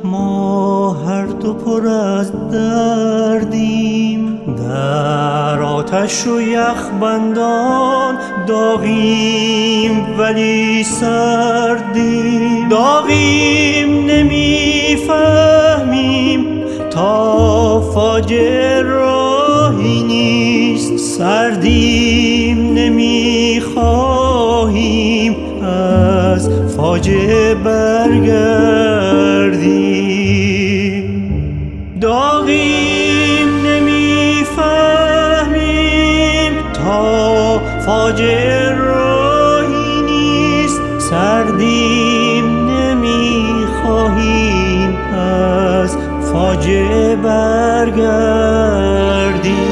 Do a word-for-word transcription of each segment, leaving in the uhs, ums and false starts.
ما هر دو پر از دردیم، در آتش و یخبندان داغیم ولی سردیم. داغیم نمیفهمیم تا فاجعه راهی نیست، سردیم نمیخواهیم از فاجعه برگردیم. داغیم نمیفهمیم تا فاجعه راهی نیست، سردیم نمیخواهیم از فاجعه برگردیم.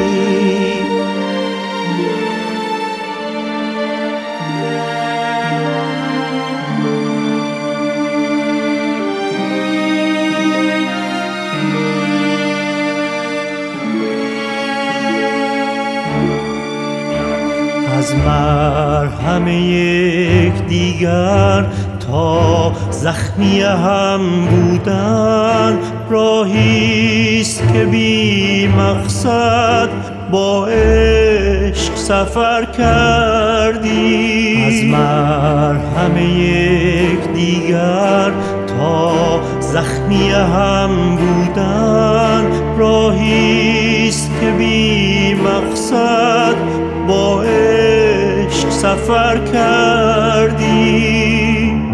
از مرهم یکدیگر تا زخمی هم بودن، راهیست که بی مقصد با عشق سفر کردیم. از مرهم یکدیگر تا زخمی هم بودن، راهیست که بی مقصد با عشق سفر کردیم.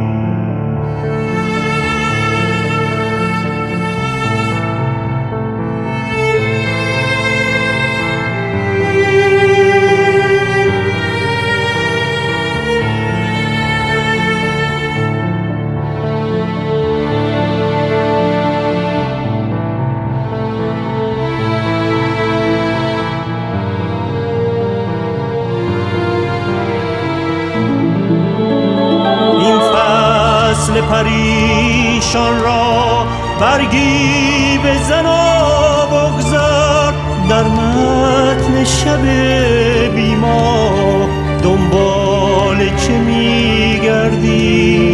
فصل پریشان را برگی بزن و بگذار، در متن شب بیما دنبال چه میگردی؟